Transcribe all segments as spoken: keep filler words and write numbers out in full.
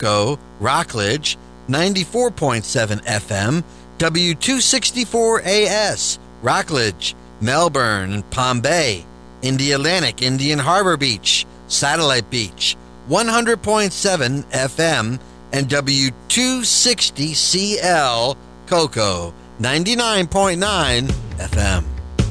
Go, Rockledge, ninety-four point seven F M, W two sixty-four A S, Rockledge, Melbourne, Palm Bay, Indialantic, Indian Harbor Beach, Satellite Beach, one hundred point seven F M, and W two sixty C L, Cocoa, ninety-nine point nine F M.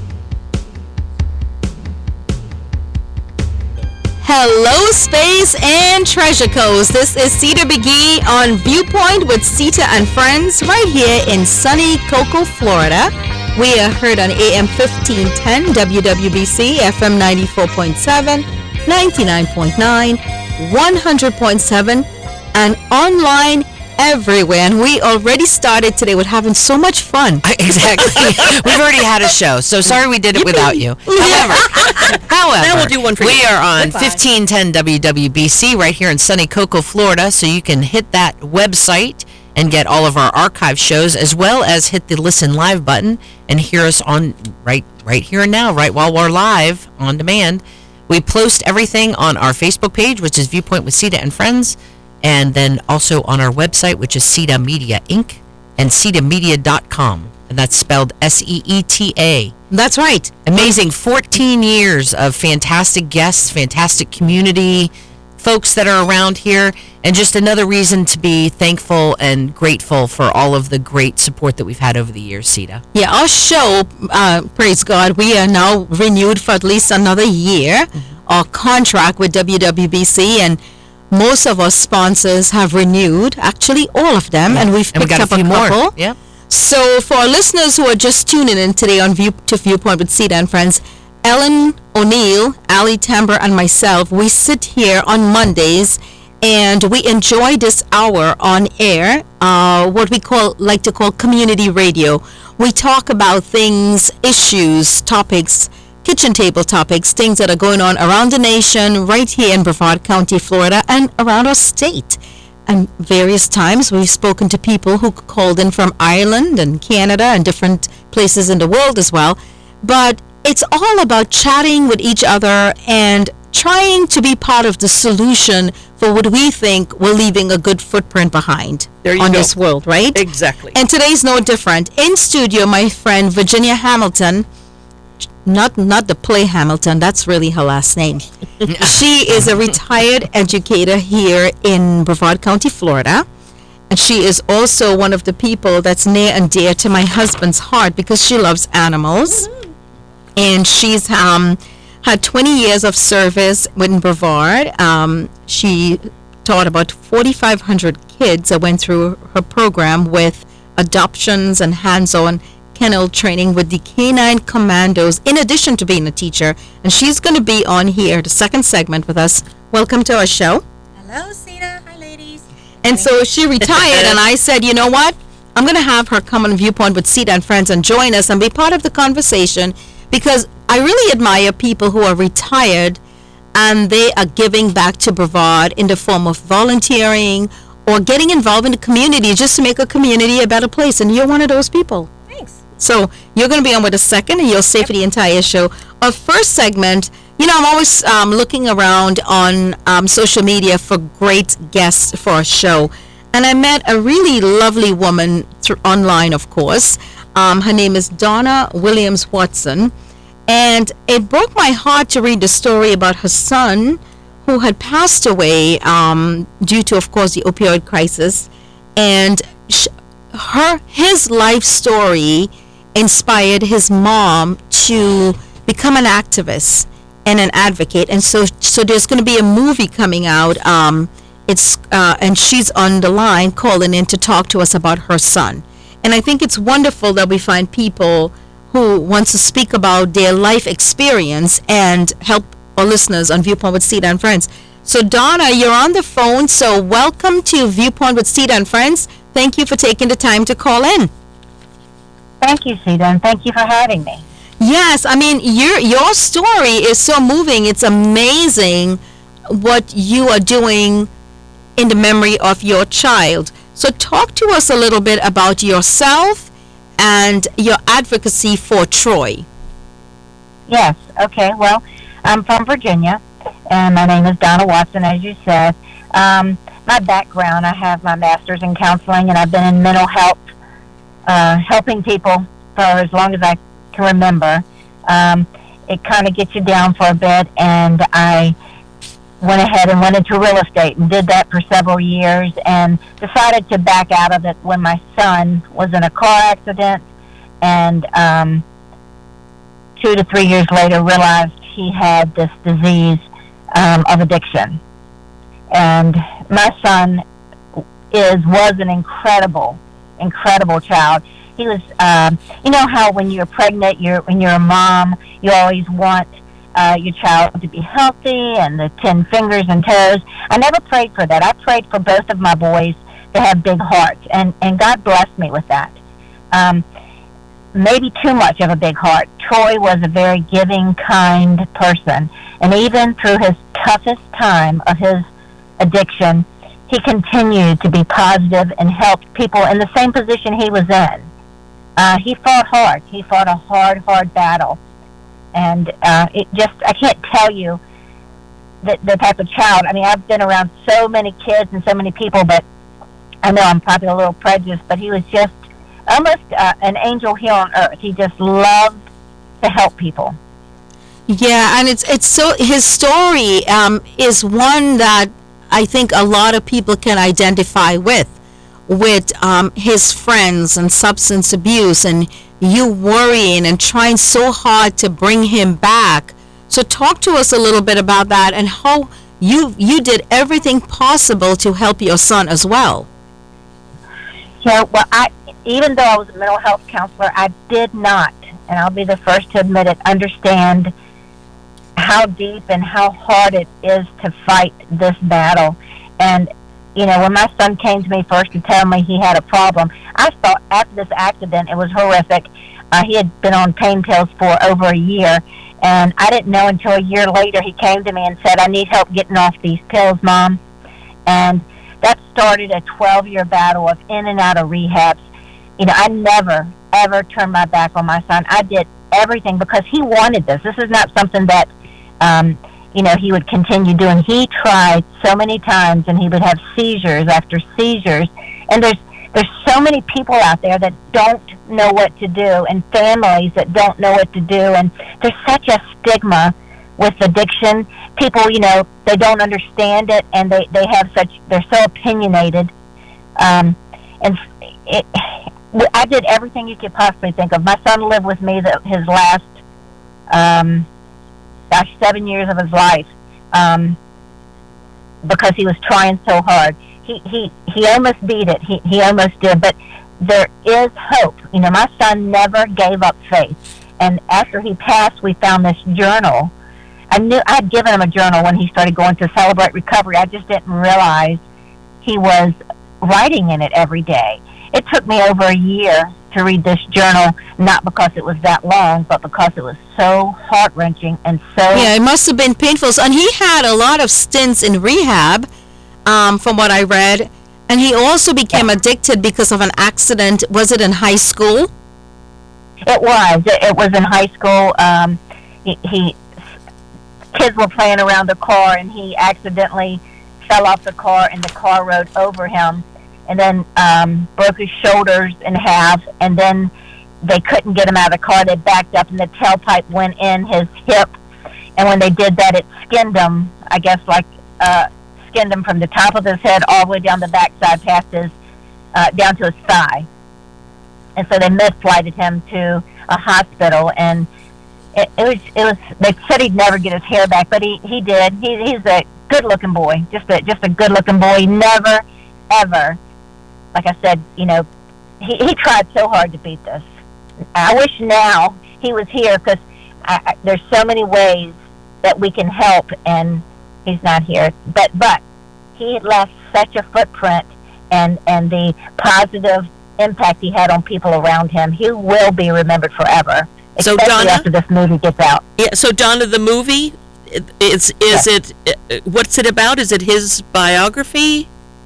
Hello, Space and Treasure Coast. This is Sita McGee on Viewpoint with Sita and Friends right here in sunny Cocoa, Florida. We are heard on A M fifteen ten, W W B C, F M ninety-four point seven, ninety-nine point nine, one hundred point seven, and online everywhere. And we already started today with having so much fun. Exactly. We've already had a show, so sorry we did it without you. However, however, now we'll do one for we you. are on Goodbye. fifteen ten W W B C right here in sunny Cocoa, Florida, so you can hit that website and get all of our archive shows, as well as hit the listen live button and hear us on right right here and now, right while we're live on demand. We post everything on our Facebook page, which is Viewpoint with Sita and Friends, and then also on our website, which is Sita Media Incorporated and sita media dot com, and that's spelled S E E T A. That's right. Amazing fourteen years of fantastic guests, fantastic community, folks that are around here, and just another reason to be thankful and grateful for all of the great support that we've had over the years, Sita. Yeah, our show, uh, praise God, we are now renewed for at least another year. Mm-hmm. Our contract with W W B C, and most of our sponsors have renewed, actually all of them, yeah. and we've and picked we got up a, few a couple. More. Yep. So for our listeners who are just tuning in today on View to Viewpoint with Sita and Friends, Ellen O'Neill, Ali Tamber, and myself, we sit here on Mondays and we enjoy this hour on air, uh, what we call like to call community radio. We talk about things, issues, topics, kitchen table topics, things that are going on around the nation, right here in Brevard County, Florida, and around our state. And various times we've spoken to people who called in from Ireland and Canada and different places in the world as well. But it's all about chatting with each other and trying to be part of the solution for what we think we're leaving a good footprint behind on go. This world, right? Exactly. And today's no different. In studio, my friend Virginia Hamilton, not not the play Hamilton, that's really her last name. She is a retired educator here in Brevard County, Florida. And she is also one of the people that's near and dear to my husband's heart because she loves animals. Mm-hmm. And she's um, had twenty years of service in Brevard. Um, she taught about forty-five hundred kids that went through her program with adoptions and hands-on kennel training with the Canine Commandos, in addition to being a teacher. And she's going to be on here, the second segment with us. Welcome to our show. Hello, Sita. Hi, ladies. And so she retired, and I said, you know what? I'm going to have her come on Viewpoint with Sita and Friends and join us and be part of the conversation, because I really admire people who are retired and they are giving back to Brevard in the form of volunteering or getting involved in the community just to make a community a better place. And you're one of those people. Thanks. So you're going to be on with a second, and you'll stay for the entire show. Our first segment, you know, I'm always um, looking around on um, social media for great guests for our show. And I met a really lovely woman through online, of course. Um, her name is Donna Williams Watson. And it broke my heart to read the story about her son, who had passed away um, due to, of course, the opioid crisis. And sh- her his life story inspired his mom to become an activist and an advocate. And so so there's going to be a movie coming out. Um, it's uh, and she's on the line calling in to talk to us about her son. And I think it's wonderful that we find people who wants to speak about their life experience and help our listeners on Viewpoint with Sita and Friends. So Donna, you're on the phone. So welcome to Viewpoint with Sita and Friends. Thank you for taking the time to call in. Thank you, Sita, and thank you for having me. Yes, I mean, your your story is so moving. It's amazing what you are doing in the memory of your child. So talk to us a little bit about yourself and your advocacy for Troy. Yes, okay. Well, I'm from Virginia, and my name is Donna Watson, as you said. Um, my background, I have my master's in counseling, and I've been in mental health, uh, helping people for as long as I can remember. Um, it kind of gets you down for a bit, and I went ahead and went into real estate and did that for several years, and decided to back out of it when my son was in a car accident, and um, two to three years later realized he had this disease um, of addiction. And my son is was an incredible, incredible child. He was, um, you know how when you're pregnant, you're when you're a mom, you always want uh, your child to be healthy and the ten fingers and toes. I never prayed for that. I prayed for both of my boys to have big hearts, and, and God blessed me with that. Um, maybe too much of a big heart. Troy was a very giving, kind person, and even through his toughest time of his addiction, he continued to be positive and helped people in the same position he was in. Uh, he fought hard. He fought a hard, hard battle. And uh, it just, I can't tell you the, the type of child. I mean, I've been around so many kids and so many people, but I know I'm probably a little prejudiced, but he was just almost uh, an angel here on earth. He just loved to help people. Yeah, and it's it's so his story um, is one that I think a lot of people can identify with, with um, his friends and substance abuse, and you worrying and trying so hard to bring him back. So talk to us a little bit about that and how you you did everything possible to help your son as well. Yeah, well, I even though I was a mental health counselor, I did not, and I'll be the first to admit it, understand how deep and how hard it is to fight this battle. And, you know, when my son came to me first to tell me he had a problem, I thought after this accident, it was horrific. Uh, he had been on pain pills for over a year, and I didn't know until a year later he came to me and said, I need help getting off these pills, Mom. And that started a twelve-year battle of in and out of rehabs. You know, I never, ever turned my back on my son. I did everything because he wanted this. This is not something that Um, you know, he would continue doing. He tried so many times, and he would have seizures after seizures. And there's there's so many people out there that don't know what to do, and families that don't know what to do. And there's such a stigma with addiction. People, you know, they don't understand it, and they, they have such, they're so opinionated. Um, and it, I did everything you could possibly think of. My son lived with me the, his last, um, gosh, seven years of his life, um, because he was trying so hard. He, he, he almost beat it. He, he almost did, but there is hope. You know, my son never gave up faith. And after he passed, we found this journal. I knew I'd given him a journal when he started going to Celebrate Recovery. I just didn't realize he was writing in it every day. It took me over a year to read this journal, not because it was that long, but because it was so heart-wrenching and so... Yeah, it must have been painful. And he had a lot of stints in rehab, um, from what I read. And he also became yeah. addicted because of an accident. Was it in high school? It was. It, it was in high school. Um, he, he kids were playing around the car, and he accidentally fell off the car, and the car rode over him, and then um, broke his shoulders in half, and then they couldn't get him out of the car. They backed up, and the tailpipe went in his hip, and when they did that, it skinned him, I guess, like uh, skinned him from the top of his head all the way down the backside past his, uh, down to his thigh. And so they mid-flighted him to a hospital, and it, it was, it was, they said he'd never get his hair back, but he, he did. He, he's a good-looking boy, just a, just a good-looking boy. He never, ever, like I said, you know, he, he tried so hard to beat this. I wish now he was here, because there's so many ways that we can help, and he's not here. But but he left such a footprint, and, and the positive impact he had on people around him. He will be remembered forever, so especially Donna, after this movie gets out. Yeah. So Donna, the movie, is is yeah. it? What's it about? Is it his biography?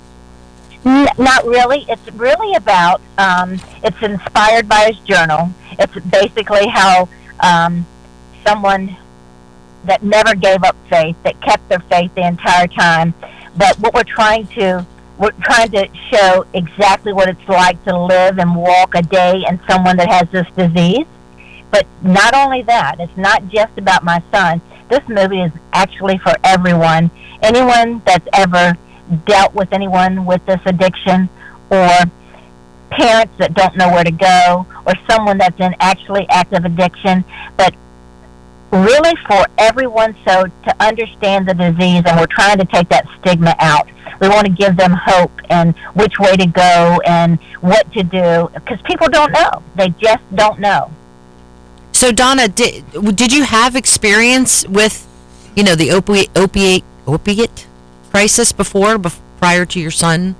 N- not really. It's really about, um, it's inspired by his journal. It's basically how um, someone that never gave up faith, that kept their faith the entire time, But what we're trying to we're trying to show exactly what it's like to live and walk a day in someone that has this disease. But not only that, it's not just about my son. This movie is actually for everyone. Anyone that's ever dealt with anyone with this addiction, or parents that don't know where to go, or someone that's in actually active addiction, but really for everyone, so to understand the disease, and we're trying to take that stigma out. We want to give them hope and which way to go and what to do, because people don't know. They just don't know. So Donna, did did you have experience with, you know, the opiate opiate opiate crisis before, bef- prior to your son?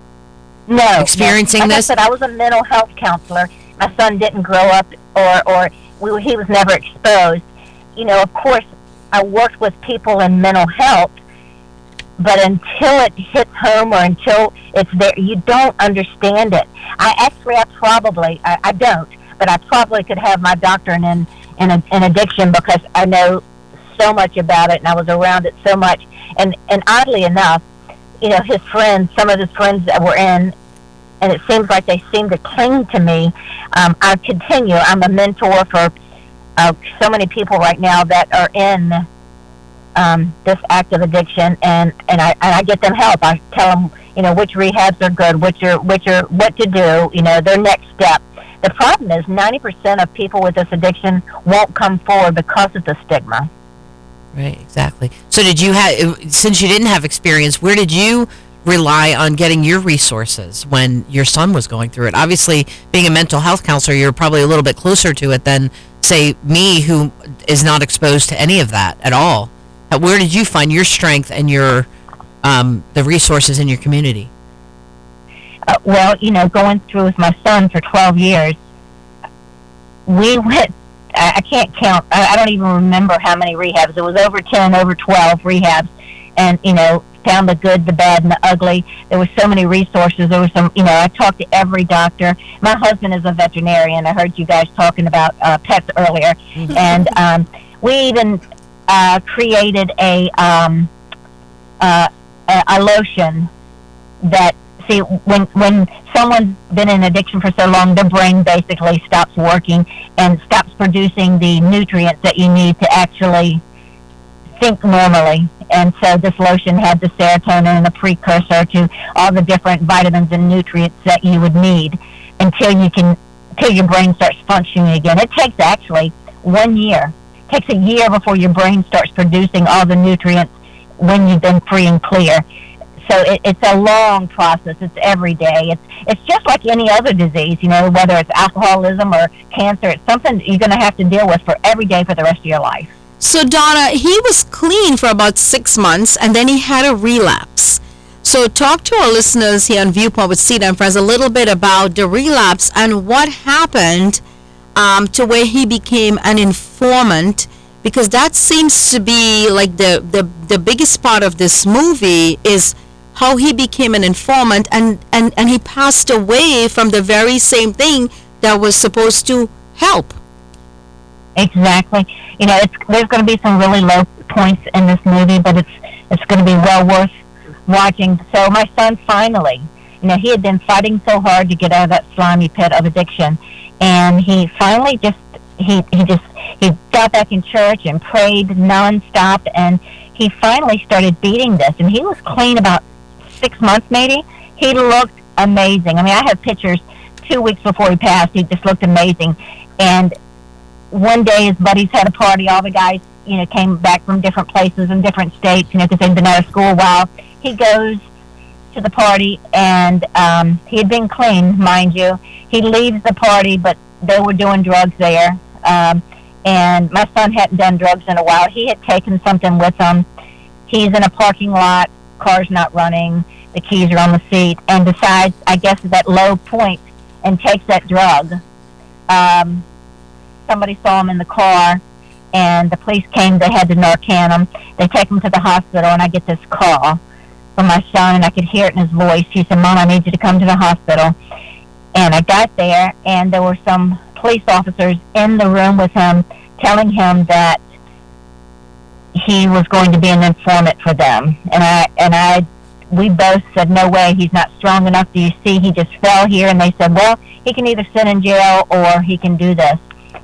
No, experiencing no. Like this? I said, I was a mental health counselor. My son didn't grow up, or or we, he was never exposed. You know, of course, I worked with people in mental health, but until it hits home or until it's there, you don't understand it. I actually, I probably, I, I don't, but I probably could have my doctorate in, in, in addiction, because I know so much about it and I was around it so much. And, and oddly enough, you know, his friends, some of his friends that were in, and it seems like they seem to cling to me. Um, I continue. I'm a mentor for uh, so many people right now that are in um, this active addiction, and, and I and I get them help. I tell them, you know, which rehabs are good, which are which are what to do. You know, their next step. The problem is ninety percent of people with this addiction won't come forward because of the stigma. Right, exactly. So did you have, since you didn't have experience, where did you rely on getting your resources when your son was going through it? Obviously, being a mental health counselor, you're probably a little bit closer to it than, say, me, who is not exposed to any of that at all. Uh, Where did you find your strength and your um, the resources in your community? Uh, well, you know, going through with my son for twelve years, we went, I, I can't count, I, I don't even remember how many rehabs. It was over ten, over twelve rehabs, and, you know, found the good, the bad, and the ugly. There were so many resources. There was some, you know, I talked to every doctor. My husband is a veterinarian. I heard you guys talking about uh, pets earlier. And um, we even uh, created a, um, uh, a, a lotion that, see, when, when someone's been in addiction for so long, their brain basically stops working and stops producing the nutrients that you need to actually think normally. And so this lotion had the serotonin and the precursor to all the different vitamins and nutrients that you would need until you can, until your brain starts functioning again. It takes actually one year. It takes a year before your brain starts producing all the nutrients when you've been free and clear. So it, it's a long process. It's every day. It's it's just like any other disease, you know, whether it's alcoholism or cancer. It's something that you're going to have to deal with for every day for the rest of your life. So Donna, he was clean for about six months and then he had a relapse. So talk to our listeners here on Viewpoint with Cedar and Friends a little bit about the relapse and what happened um, to where he became an informant, because that seems to be like the, the, the biggest part of this movie is how he became an informant, and, and, and he passed away from the very same thing that was supposed to help. Exactly. You know, it's, there's going to be some really low points in this movie, but it's it's going to be well worth watching. So my son finally, you know, he had been fighting so hard to get out of that slimy pit of addiction, and he finally just he he just he got back in church and prayed nonstop, and he finally started beating this. And he was clean about six months, maybe. He looked amazing. I mean, I have pictures two weeks before he passed. He just looked amazing, and one day his buddies had a party. All the guys, you know, came back from different places and different states, you know, because they'd been out of school a while. He goes to the party, and um, he had been clean, mind you. He leaves the party, but they were doing drugs there. Um, and my son hadn't done drugs in a while. He had taken something with him. He's in a parking lot, car's not running, the keys are on the seat, and decides, I guess, at that low point, and takes that drug. Um... Somebody saw him in the car, and the police came. They had to Narcan him. They take him to the hospital, and I get this call from my son, and I could hear it in his voice. He said, "Mom, I need you to come to the hospital." And I got there, and there were some police officers in the room with him telling him that he was going to be an informant for them. And I and I we both said, no way, he's not strong enough. Do you see? He just fell here. And they said, well, he can either sit in jail or he can do this.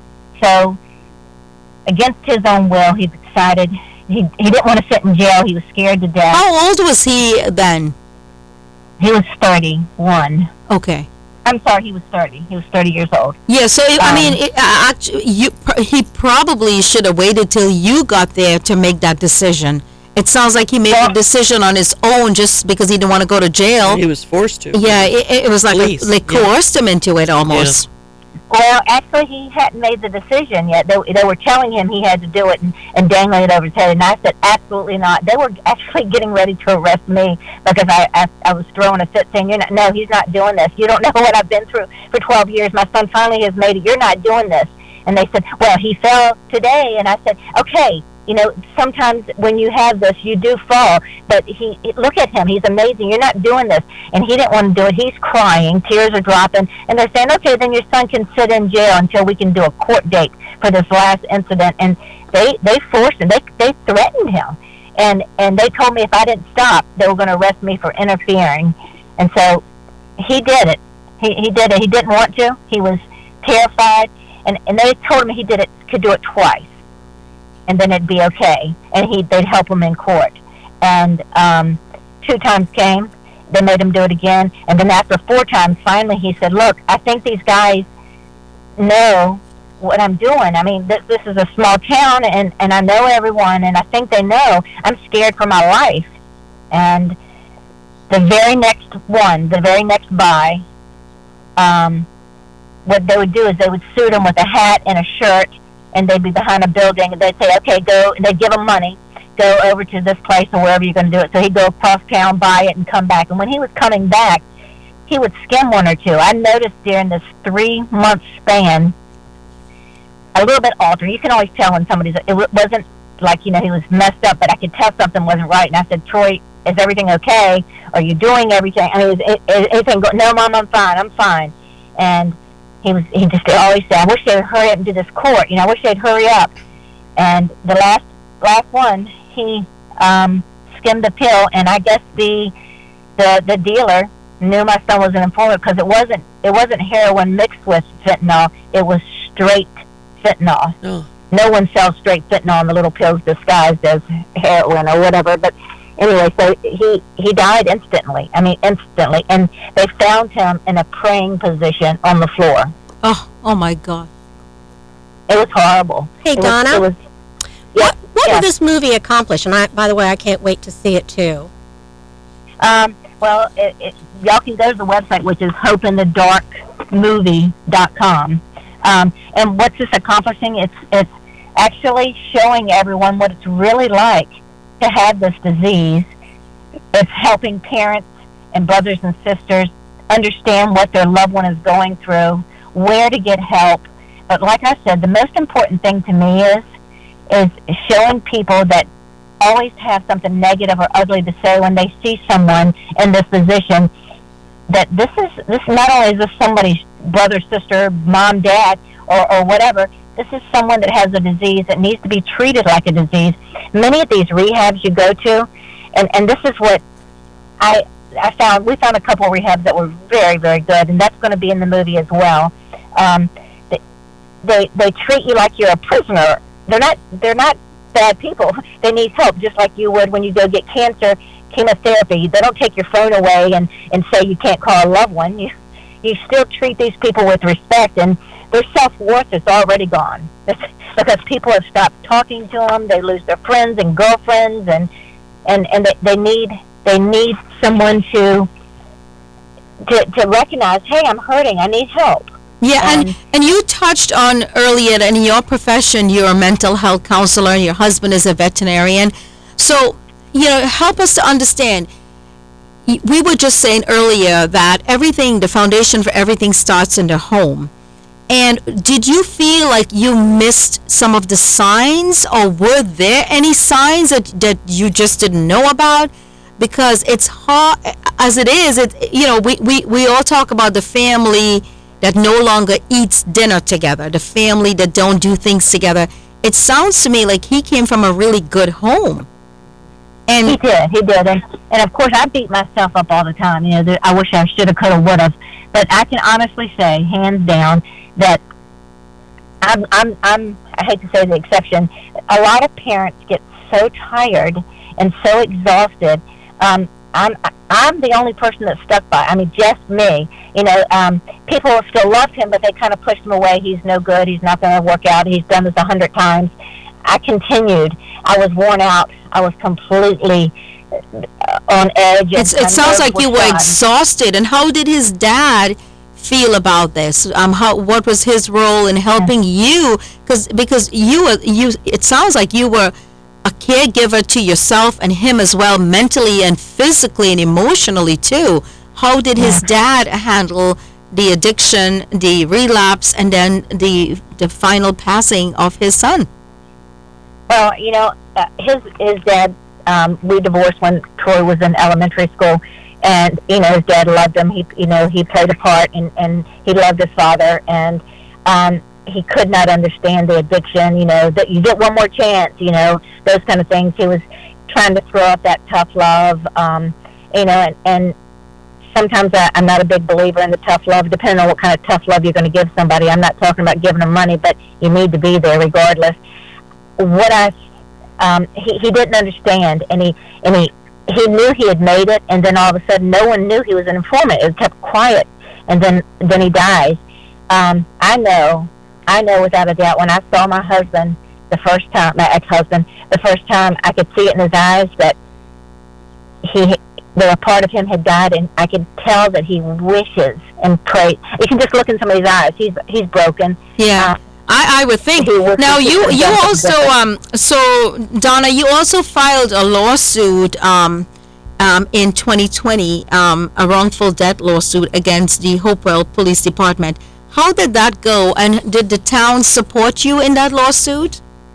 So against his own will, he decided he, he didn't want to sit in jail. He was scared to death. How old was he then? He was thirty-one. Okay. I'm sorry, he was thirty. He was thirty years old. Yeah, so I Um, mean, it, uh, actu- you pr- he probably should have waited till you got there to make that decision. It sounds like he made Well- the decision on his own just because he didn't want to go to jail. He was forced to. Yeah, it, it was like Police, a, they yeah. coerced him into it almost. Well, actually, he hadn't made the decision yet. They, they were telling him he had to do it and, and dangling it over his head. And I said, absolutely not. They were actually getting ready to arrest me because I, I, I was throwing a fit saying, You're not, no, he's not doing this. You don't know what I've been through for twelve years. My son finally has made it. You're not doing this. And they said, well, he fell today. And I said, okay. You know, sometimes when you have this, you do fall. But he, look at him. He's amazing. You're not doing this. And he didn't want to do it. He's crying. Tears are dropping. And they're saying, okay, then your son can sit in jail until we can do a court date for this last incident. And they, they forced him. They, they threatened him. And, and they told me if I didn't stop, they were going to arrest me for interfering. And so he did it. He, he did it. He didn't want to. He was terrified. And, and they told him he did it, could do it twice. And then it'd be okay, and he they'd help him in court. And um, two times came, they made him do it again, and then after four times, finally he said, "Look, I think these guys know what I'm doing. I mean, th- this is a small town, and and I know everyone, and I think they know. I'm scared for my life." And the very next one, the very next buy, um, what they would do is they would suit him with a hat and a shirt. And they'd be behind a building, and they'd say, okay, go, and they'd give him money, go over to this place or wherever you're going to do it. So he'd go across town, buy it, and come back. And when he was coming back, he would skim one or two. I noticed during this three-month span, a little bit altered. You can always tell when somebody's, it wasn't like, you know, he was messed up, but I could tell something wasn't right. And I said, Troy, is everything okay? Are you doing everything? I mean, is, is anything go- no, Mom, I'm fine, I'm fine. And He was. He just always said, "I wish they'd hurry up and do this court. You know, I wish they'd hurry up." And the last last one, he um, skimmed the pill, and I guess the the the dealer knew my son was an informant because it wasn't it wasn't heroin mixed with fentanyl. It was straight fentanyl. Oh. No one sells straight fentanyl in the little pills disguised as heroin or whatever. But anyway, so he, he died instantly. I mean, instantly. And they found him in a praying position on the floor. Oh, oh my God. It was horrible. Hey, it Donna. Was, it was, yeah, What, what yeah. did this movie accomplish? And I, by the way, I can't wait to see it too. Um, well, it, it, y'all can go to the website, which is hope in the dark movie dot com. Um, and what's this accomplishing? It's it's actually showing everyone what it's really like to have this disease. It's helping parents and brothers and sisters understand what their loved one is going through, where to get help. But like I said, the most important thing to me is is showing people that always have something negative or ugly to say when they see someone in this position, that this is this not only is this somebody's brother, sister, mom, dad, or, or whatever. This is someone that has a disease that needs to be treated like a disease. Many of these rehabs you go to, and, and this is what I I found. We found a couple of rehabs that were very, very good, and that's going to be in the movie as well. Um, they, they they treat you like you're a prisoner. They're not they're not bad people. They need help, just like you would when you go get cancer chemotherapy. They don't take your phone away and, and say you can't call a loved one. You you still treat these people with respect, and their self-worth is already gone because people have stopped talking to them. They lose their friends and girlfriends, and and, and they, they need they need someone to, to to recognize, hey, I'm hurting. I need help. Yeah, and, Um, and you touched on earlier that in your profession, you're a mental health counselor, and your husband is a veterinarian. So, you know, help us to understand. Y- We were just saying earlier that everything, the foundation for everything starts in the home. And did you feel like you missed some of the signs, or were there any signs that, that you just didn't know about? Because it's hard, as it is, it, you know, we, we, we all talk about the family that no longer eats dinner together, the family that don't do things together. It sounds to me like he came from a really good home. And He did, he did, and and of course I beat myself up all the time. You know, there, I wish I should have, could have, would have, but I can honestly say, hands down, that I'm I'm I'm I hate to say the exception. A lot of parents get so tired and so exhausted. Um, I'm I'm the only person that stuck by. I mean, just me. You know, um, people still loved him, but they kind of pushed him away. He's no good. He's not going to work out. He's done this a hundred times. I continued. I was worn out. I was completely uh, on edge. it's, and it my sounds nerves like you were shot. exhausted. And how did his dad feel about this? Um, how what was his role in helping you? Because because you were you. It sounds like you were a caregiver to yourself and him as well, mentally and physically and emotionally too. How did his dad handle the addiction, the relapse, and then the the final passing of his son? Well, you know, uh, his his dad. Um, we divorced when Troy was in elementary school, and you know his dad loved him. He, you know, he played a part, and and he loved his father, and um, he could not understand the addiction. You know, that you get one more chance. You know, those kind of things. He was trying to throw up that tough love. Um, you know, and, and sometimes I, I'm not a big believer in the tough love, depending on what kind of tough love you're going to give somebody. I'm not talking about giving them money, but you need to be there regardless. What I Um, he, he didn't understand, and he and he he knew he had made it, and then all of a sudden, no one knew he was an informant. It was kept quiet, and then then he dies. Um, I know, I know without a doubt. When I saw my husband the first time, my ex-husband, the first time, I could see it in his eyes that he, that a part of him had died, and I could tell that he wishes and prays. You can just look in somebody's eyes. He's he's broken. Yeah. Uh, I, I would think. He was- Now you he you was- also um so Donna, you also filed a lawsuit um um in twenty twenty, um a wrongful death lawsuit against the Hopewell Police Department. How did that go, and did the town support you in that lawsuit?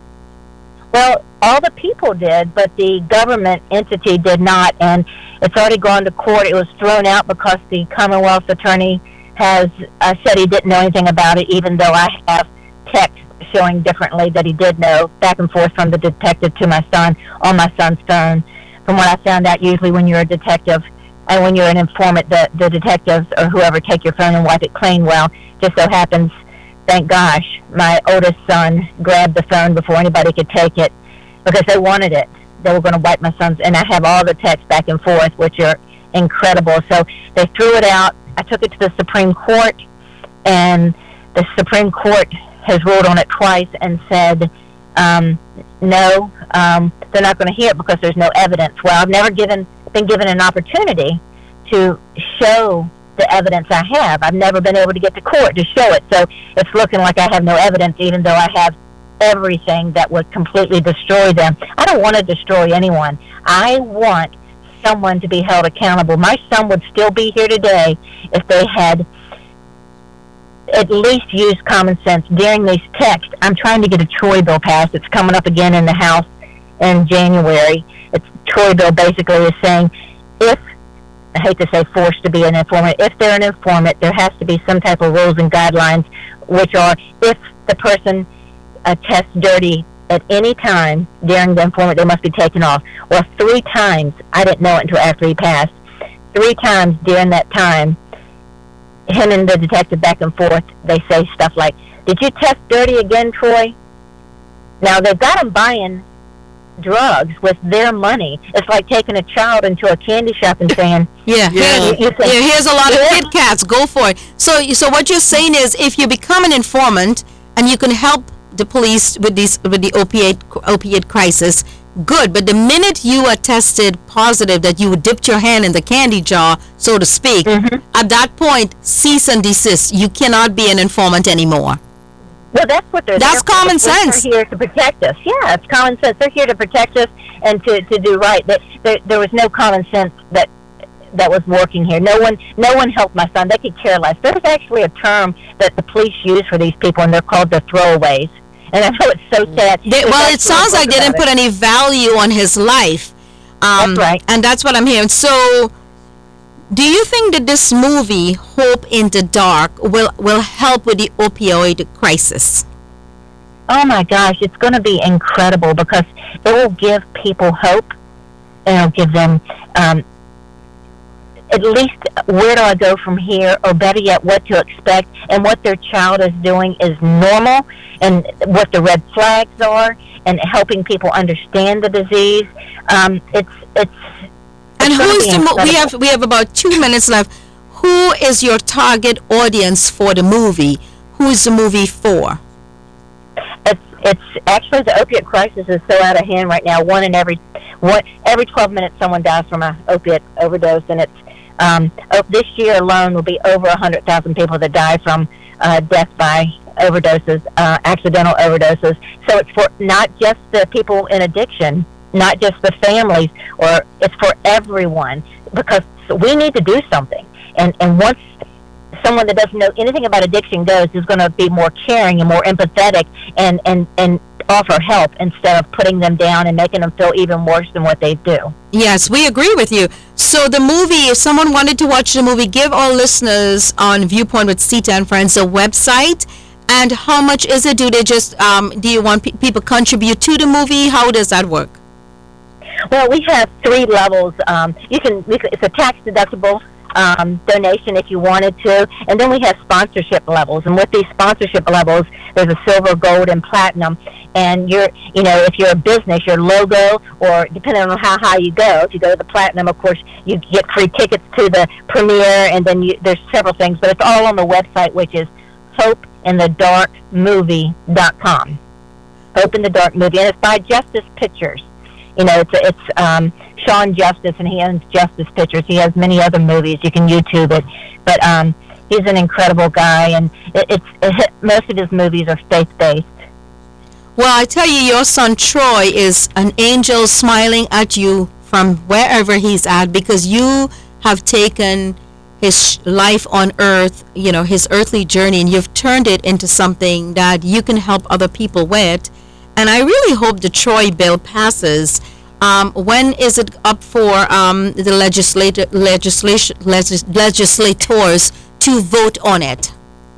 Well, all the people did, but the government entity did not, and it's already gone to court. It was thrown out because the Commonwealth's attorney has uh, said he didn't know anything about it, even though I have text showing differently that he did know, back and forth from the detective to my son on my son's phone. From what I found out, usually when you're a detective and when you're an informant, the, the detectives or whoever take your phone and wipe it clean. Well, just so happens, thank gosh, my oldest son grabbed the phone before anybody could take it because they wanted it. They were going to wipe my son's, and I have all the texts back and forth, which are incredible. So they threw it out. I took it to the Supreme Court, and the Supreme Court has ruled on it twice and said, um, no, um, they're not going to hear it because there's no evidence. Well, I've never given been given an opportunity to show the evidence I have. I've never been able to get to court to show it. So it's looking like I have no evidence, even though I have everything that would completely destroy them. I don't want to destroy anyone. I want someone to be held accountable. My son would still be here today if they had at least use common sense during these texts. I'm trying to get a Troy bill passed. It's coming up again in the House in January. It's Troy bill basically is saying if, I hate to say forced to be an informant, if they're an informant, there has to be some type of rules and guidelines, which are if the person uh, tests dirty at any time during the informant, they must be taken off. Well, three times, I didn't know it until after he passed, three times during that time, him and the detective back and forth, they say stuff like, did you test dirty again, Troy? Now, they've got him buying drugs with their money. It's like taking a child into a candy shop and saying, Yeah, Yeah. Here, You think- here- here's a lot of Yeah. Kit Kats. Go for it. So, so what you're saying is, if you become an informant and you can help the police with these with the opiate opiate crisis, good. But the minute you are tested positive that you dipped your hand in the candy jar, so to speak, at that point, cease and desist. You cannot be an informant anymore. well, that's what they're That's there for. common The police sense. are here to protect us. Yeah, it's common sense. They're here to protect us and to, to do right. That there, there was no common sense that that was working here. No one, no one helped my son. They could care less. There's actually a term that the police use for these people, and they're called the throwaways. And I know it's so sad. They, There's well, it actually a sounds book like they didn't about put any value on his life. Um, That's right. And that's what I'm hearing. So, do you think that this movie, Hope in the Dark, will, will help with the opioid crisis? Oh my gosh, it's going to be incredible because it will give people hope and it'll give them um, at least where do I go from here, or better yet, what to expect, and what their child is doing is normal, and what the red flags are, and helping people understand the disease. Um, it's it's. And it's gonna who's be the? Mo- we incredible. have we have about two minutes left. Who is your target audience for the movie? Who is the movie for? It's it's actually the opiate crisis is so out of hand right now. One in every one every twelve minutes, someone dies from a opiate overdose, and it's um, oh, this year alone will be over a hundred thousand people that die from uh, death by overdoses, uh, accidental overdoses. So it's for not just the people in addiction, not just the families, or it's for everyone, because we need to do something. And and once someone that doesn't know anything about addiction goes, is going to be more caring and more empathetic, and, and, and offer help instead of putting them down and making them feel even worse than what they do. Yes, we agree with you. So the movie, if someone wanted to watch the movie, give our listeners on Viewpoint with Sita and Friends a website. And how much is it? Do they just, um, do you want pe- people contribute to the movie? How does that work? Well, we have three levels. Um, you can, we can it's a tax deductible um, donation if you wanted to, and then we have sponsorship levels. And with these sponsorship levels, there's a silver, gold, and platinum. And you're, you know, if you're a business, your logo, or depending on how high you go, if you go to the platinum, of course, you get free tickets to the premiere, and then you, there's several things, but it's all on the website, which is hope in the dark movie dot com. Hope in the Dark Movie, and it's by Justice Pictures. You know, it's it's um, Sean Justice, and he owns Justice Pictures. He has many other movies. You can YouTube it, but um, he's an incredible guy, and it, it's it, most of his movies are faith-based. Well, I tell you, your son Troy is an angel smiling at you from wherever he's at, because you have taken his life on earth, you know, his earthly journey, and you've turned it into something that you can help other people with. And I really hope the Troy bill passes. Um, when is it up for um, the legislator, legislation, legis, legislators to vote on it?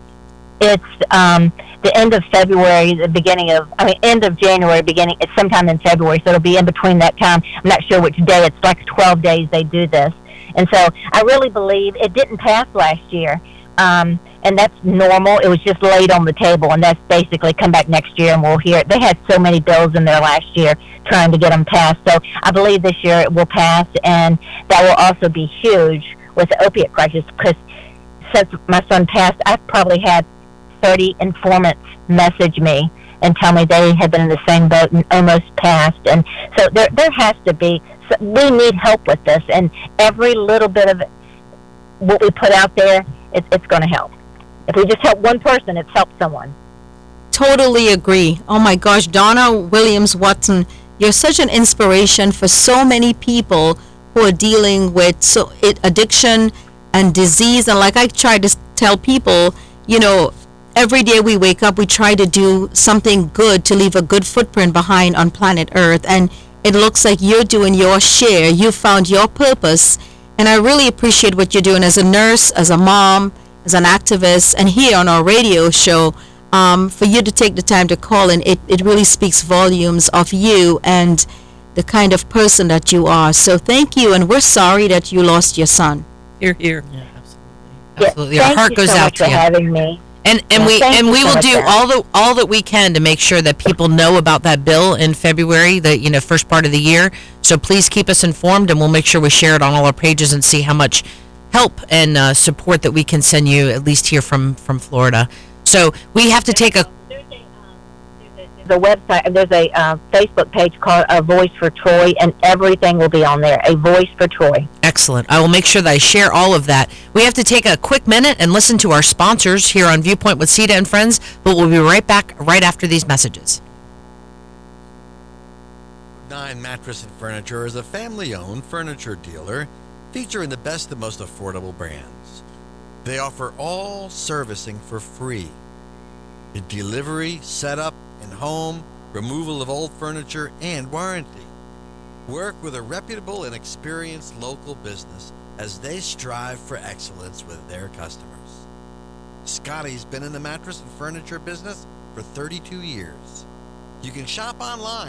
It's um, the end of February, the beginning of, I mean, end of January, beginning, it's sometime in February, so it'll be in between that time. I'm not sure which day. It's like twelve days they do this. And so I really believe it didn't pass last year. Um, and that's normal. It was just laid on the table, and that's basically come back next year and we'll hear it. They had so many bills in there last year trying to get them passed. So I believe this year it will pass, and that will also be huge with the opiate crisis, because since my son passed, I've probably had thirty informants message me and tell me they have been in the same boat and almost passed. And so there, there has to be, so we need help with this, and every little bit of what we put out there, it, it's going to help. If we just help one person, it's helped someone. Totally agree. Oh my gosh, Donna Williams Watson, you're such an inspiration for so many people who are dealing with so it, addiction and disease. And like I try to tell people, you know, every day we wake up, we try to do something good to leave a good footprint behind on planet Earth. And it looks like you're doing your share. You found your purpose. And I really appreciate what you're doing as a nurse, as a mom, as an activist, and here on our radio show. Um, for you to take the time to call in, it, it really speaks volumes of you and the kind of person that you are. So thank you, and we're sorry that you lost your son. Here, here. Yeah, absolutely. Yeah, Absolutely. Our thank heart you goes so out much to for you. having me. And and Yeah, we thank and you we so will much, do Sarah. all the all that we can to make sure that people know about that bill in February, the you know first part of the year. So please keep us informed, and we'll make sure we share it on all our pages and see how much help and uh, support that we can send you, at least here from from Florida. So we have to take a The website, there's a uh, Facebook page called A Voice for Troy, and everything will be on there. A Voice for Troy. Excellent. I will make sure that I share all of that. We have to take a quick minute and listen to our sponsors here on Viewpoint with Sita and Friends, but we'll be right back right after these messages. Nine Mattress and Furniture is a family-owned furniture dealer featuring the best and most affordable brands. They offer all servicing for free. The delivery, setup, and home, removal of old furniture, and warranty. Work with a reputable and experienced local business as they strive for excellence with their customers. Scotty's been in the mattress and furniture business for thirty-two years. You can shop online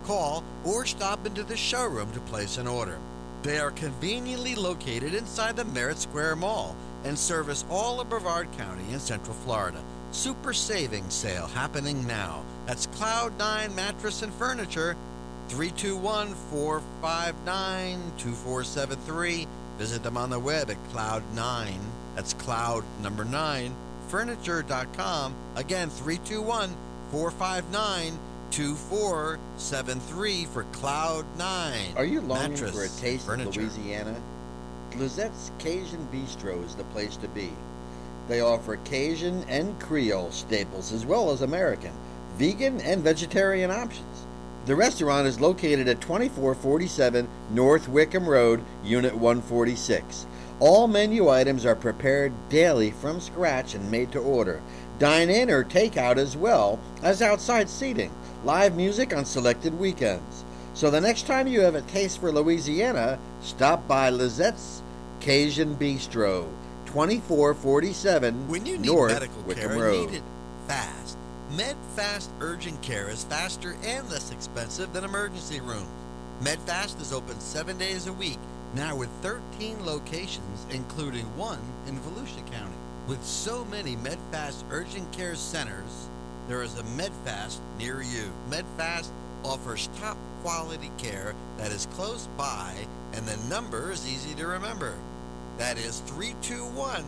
Call or stop into the showroom to place an order. They are conveniently located inside the Merritt Square Mall and service all of Brevard County in Central Florida. Super savings sale happening now. That's Cloud nine Mattress and Furniture, three two one, four five nine, two four seven three. Visit them on the web at Cloud nine, that's Cloud number nine, furniture dot com. Again, three two one, four five nine, two four seven three for Cloud nine. Are you longing Mattress for a taste furniture. of Louisiana? Lizette's Cajun Bistro is the place to be. They offer Cajun and Creole staples as well as American, vegan, and vegetarian options. The restaurant is located at twenty-four forty-seven North Wickham Road, Unit one forty-six. All menu items are prepared daily from scratch and made to order. Dine in or take out as well as outside seating. Live music on selected weekends. So the next time you have a taste for Louisiana, stop by Lizette's Cajun Bistro, twenty-four forty-seven When you need North medical Wickham care Road. and need it fast, MedFast Urgent Care is faster and less expensive than emergency rooms. MedFast is open seven days a week, now with thirteen locations, including one in Volusia County. With so many MedFast Urgent Care centers, there is a MedFast near you. MedFast offers top quality care that is close by, and the number is easy to remember. That is three two one,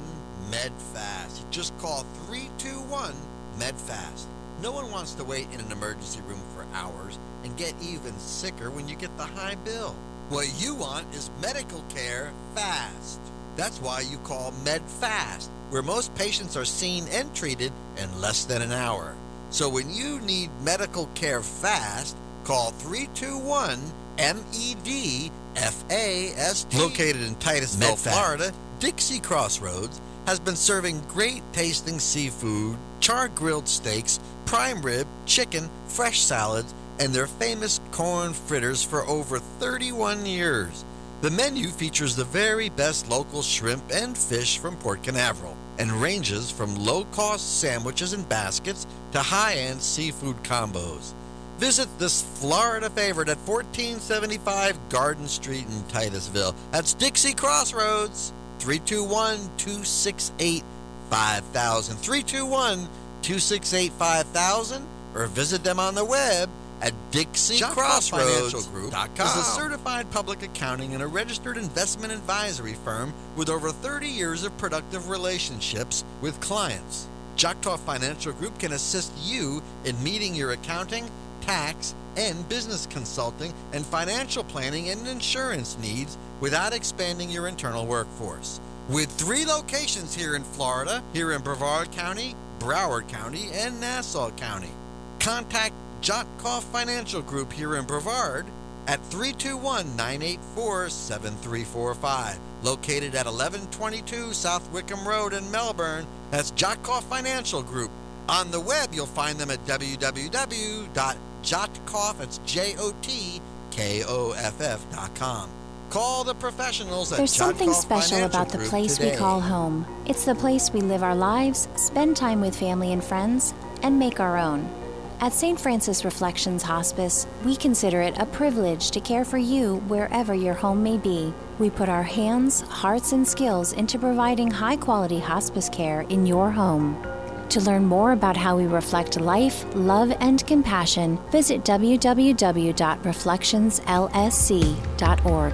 MedFast. Just call three two one, MedFast. No one wants to wait in an emergency room for hours and get even sicker when you get the high bill. What you want is medical care fast. That's why you call MedFast, where most patients are seen and treated in less than an hour. So when you need medical care fast, call three two one, M E D F A S T. Located in Titusville, Florida, Dixie Crossroads has been serving great tasting seafood, char-grilled steaks, prime rib, chicken, fresh salads, and their famous corn fritters for over thirty-one years. The menu features the very best local shrimp and fish from Port Canaveral and ranges from low-cost sandwiches and baskets to high-end seafood combos. Visit this Florida favorite at fourteen seventy-five Garden Street in Titusville. That's Dixie Crossroads, three two one, two six eight, five thousand, three two one, two six eight, five thousand, or visit them on the web at Dixie Crossroads dot com. Is a certified public accounting and a registered investment advisory firm with over thirty years of productive relationships with clients. Choctaw Financial Group can assist you in meeting your accounting, tax, and business consulting and financial planning and insurance needs without expanding your internal workforce. With three locations here in Florida, here in Brevard County, Broward County, and Nassau County. Contact Choctaw Financial Group here in Brevard at three two one, nine eight four, seven three four five. Located at eleven twenty-two South Wickham Road in Melbourne, that's Choctaw Financial Group. On the web, you'll find them at w w w dot jotkoff, that's J O T K O F F dot com. Call the professionals at There's something Choctaw special Financial about the Group place today. we call home. It's the place we live our lives, spend time with family and friends, and make our own. At Saint Francis Reflections Hospice, we consider it a privilege to care for you wherever your home may be. We put our hands, hearts, and skills into providing high-quality hospice care in your home. To learn more about how we reflect life, love, and compassion, visit w w w dot reflections l s c dot org.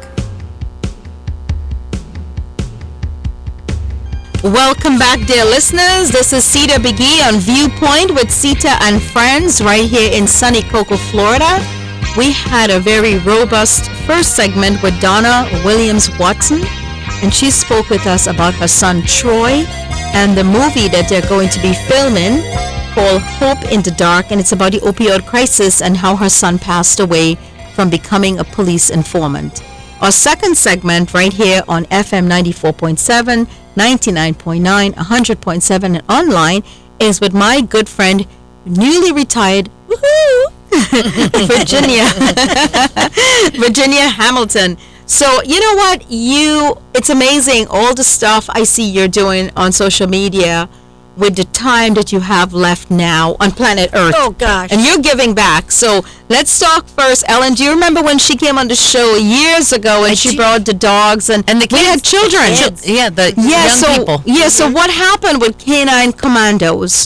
Welcome back, dear listeners. This is Sita Begee on Viewpoint with Sita and friends right here in sunny Cocoa, Florida. We had a very robust first segment with Donna Williams Watson, and she spoke with us about her son Troy and the movie that they're going to be filming called Hope in the Dark, and it's about the opioid crisis and how her son passed away from becoming a police informant. Our second segment right here on F M ninety-four point seven, ninety-nine point nine, one hundred point seven, and online is with my good friend, newly retired, woohoo, Virginia, Virginia Hamilton. So, you know what? You, it's amazing all the stuff I see you're doing on social media with the time that you have left now on planet Earth. Oh, gosh. And you're giving back. So let's talk first. Ellen, do you remember when she came on the show years ago and I she do. brought the dogs and, And the we had kids. children. Kids. Yeah, the Yeah, young so, people. Yeah, so what happened with Canine Commandos?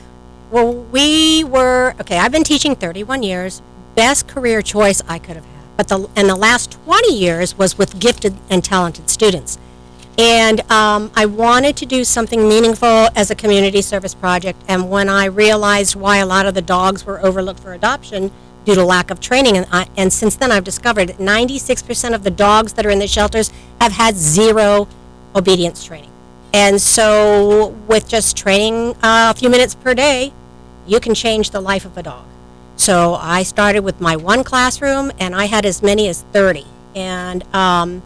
Well, we were, okay, I've been teaching thirty-one years. Best career choice I could have had. But the, and the last twenty years was with gifted and talented students. And um, I wanted to do something meaningful as a community service project. And when I realized why a lot of the dogs were overlooked for adoption due to lack of training, and, I, and since then I've discovered that ninety-six percent of the dogs that are in the shelters have had zero obedience training. And so with just training uh, a few minutes per day, you can change the life of a dog. So I started with my one classroom, and I had as many as thirty. And um,